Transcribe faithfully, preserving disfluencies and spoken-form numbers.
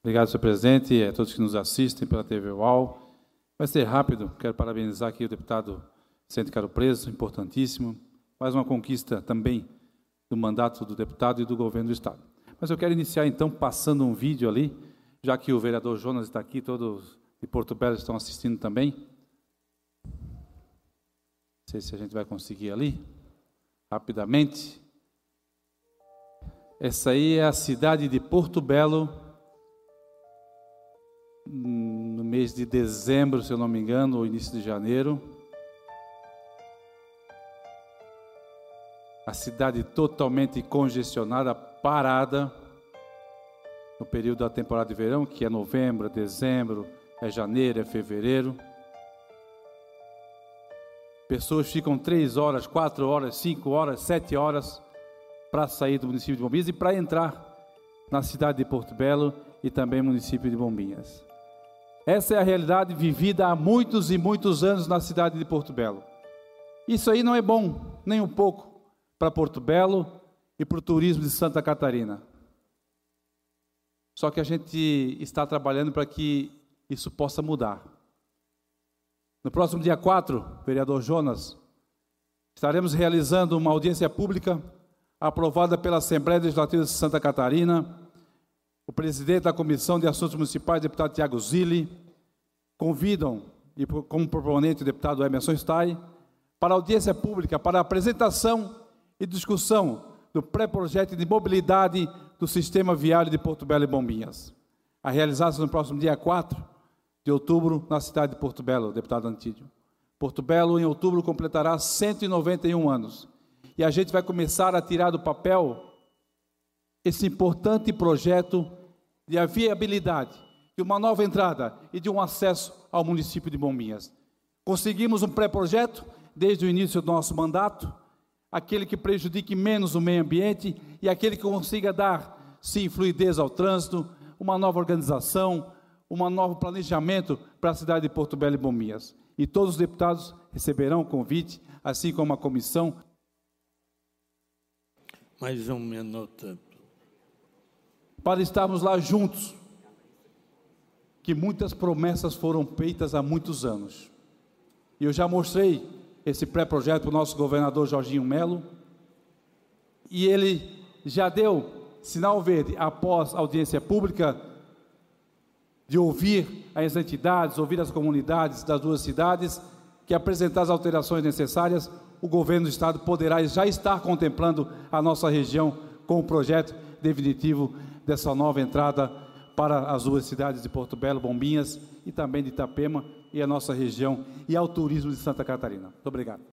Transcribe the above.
Obrigado, senhor presidente, e a todos que nos assistem pela T V U A U. Vai ser rápido, quero parabenizar aqui o deputado Vicente Caro Preso, importantíssimo, mais uma conquista também do mandato do deputado e do governo do Estado. Mas eu quero iniciar, então, passando um vídeo ali, já que o vereador Jonas está aqui, todos de Porto Belo estão assistindo também. Não sei se a gente vai conseguir ali, rapidamente. Essa aí é a cidade de Porto Belo, no mês de dezembro, se eu não me engano, ou início de janeiro. A cidade totalmente congestionada, parada, no período da temporada de verão, que é novembro, é dezembro, é janeiro, é fevereiro. Pessoas ficam três horas, quatro horas, cinco horas, sete horas para sair do município de Bombinhas e para entrar na cidade de Porto Belo e também no município de Bombinhas. Essa é a realidade vivida há muitos e muitos anos na cidade de Porto Belo. Isso aí não é bom, nem um pouco, para Porto Belo e para o turismo de Santa Catarina. Só que a gente está trabalhando para que isso possa mudar. No próximo dia quatro, vereador Jonas, estaremos realizando uma audiência pública aprovada pela Assembleia Legislativa de Santa Catarina. O presidente da Comissão de Assuntos Municipais, deputado Tiago Zilli, convidam, e como proponente, o deputado Emerson Stai, para a audiência pública, para a apresentação e discussão do pré-projeto de mobilidade do sistema viário de Porto Belo e Bombinhas, a realizar-se no próximo dia quatro de outubro, na cidade de Porto Belo, deputado Antídio. Porto Belo, em outubro, completará cento e noventa e um anos. E a gente vai começar a tirar do papel esse importante projeto de a viabilidade, de uma nova entrada e de um acesso ao município de Bombinhas. Conseguimos um pré-projeto, desde o início do nosso mandato, aquele que prejudique menos o meio ambiente e aquele que consiga dar, sim, fluidez ao trânsito, uma nova organização, um novo planejamento para a cidade de Porto Belo e Bombinhas. E todos os deputados receberão o convite, assim como a comissão. Mais um minuto. Para estarmos lá juntos, que muitas promessas foram feitas há muitos anos. E eu já mostrei esse pré-projeto para o nosso governador Jorginho Melo, e ele já deu sinal verde após a audiência pública de ouvir as entidades, ouvir as comunidades das duas cidades, que apresentar as alterações necessárias, o governo do estado poderá já estar contemplando a nossa região com o projeto definitivo dessa nova entrada para as duas cidades de Porto Belo, Bombinhas e também de Itapema e a nossa região e ao turismo de Santa Catarina. Muito obrigado.